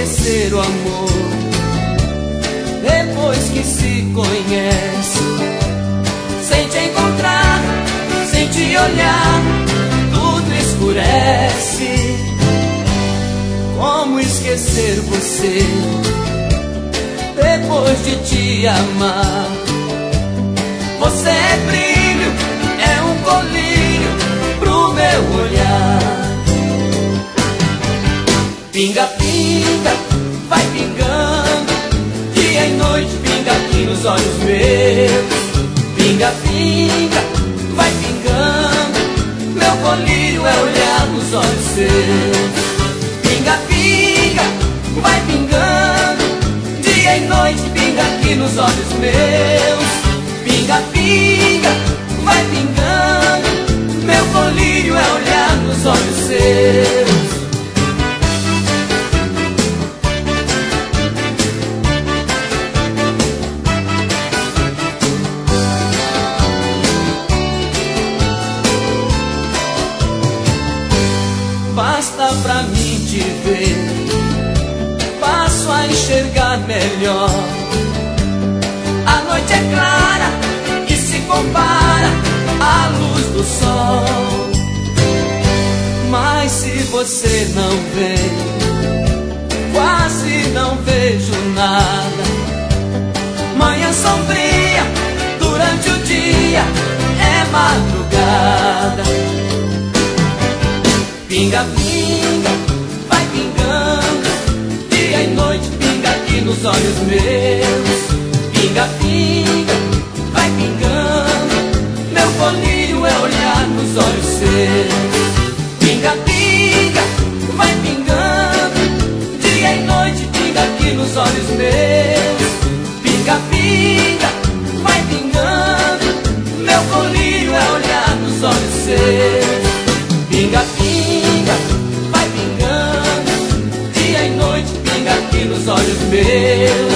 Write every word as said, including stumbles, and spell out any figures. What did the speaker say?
esquecer o amor depois que se conhece? Sem te encontrar, sem te olhar, tudo escurece. Como esquecer você depois de te amar? Você é brilho, é um colírio pro meu olhar. Pinga, pinga, vai pingando, dia e noite pinga aqui nos olhos meus. Pinga, pinga, vai pingando, meu colírio é olhar nos olhos seus. Pinga, pinga, vai pingando, dia e noite pinga aqui nos olhos meus. Pinga, pinga, vai pingando, meu colírio é olhar nos olhos seus. Basta pra mim te ver, passo a enxergar melhor. A noite é clara e se compara à luz do sol. Mas se você não vem, quase não vejo nada. Manhã sombria, durante o dia é madrugada. Pinga, pinga, vai pingando, dia e noite pinga aqui nos olhos meus. Pinga, pinga, vai pingando, meu colírio é olhar nos olhos seus. Pinga, pinga, vai pingando, dia e noite pinga aqui nos olhos meus. Pinga, pinga, vai pingando, meu colírio é olhar nos olhos seus. Pinga, pinga, vai pingando, dia e noite pinga aqui nos olhos meus.